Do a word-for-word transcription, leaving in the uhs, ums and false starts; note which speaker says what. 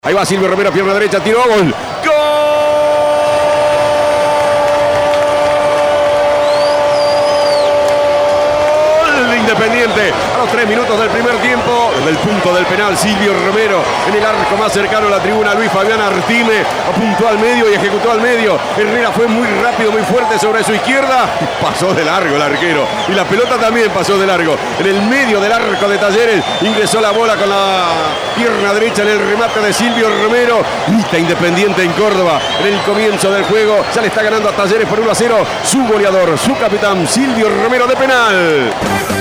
Speaker 1: Ahí va Silvio Romero, pierna derecha, tiró, gol. ¡Gol! Independiente a los tres minutos del primer tiempo, desde el punto del penal, Silvio Romero en el arco más cercano a la tribuna, Luis Fabián Artime apuntó al medio y ejecutó al medio. Herrera fue muy rápido, muy fuerte sobre su izquierda, pasó de largo el arquero y la pelota también pasó de largo. En el medio del arco de Talleres ingresó la bola con la pierna derecha en el remate de Silvio Romero. Grita Independiente en Córdoba en el comienzo del juego, ya le está ganando a Talleres por uno a cero su goleador, su capitán Silvio Romero de penal.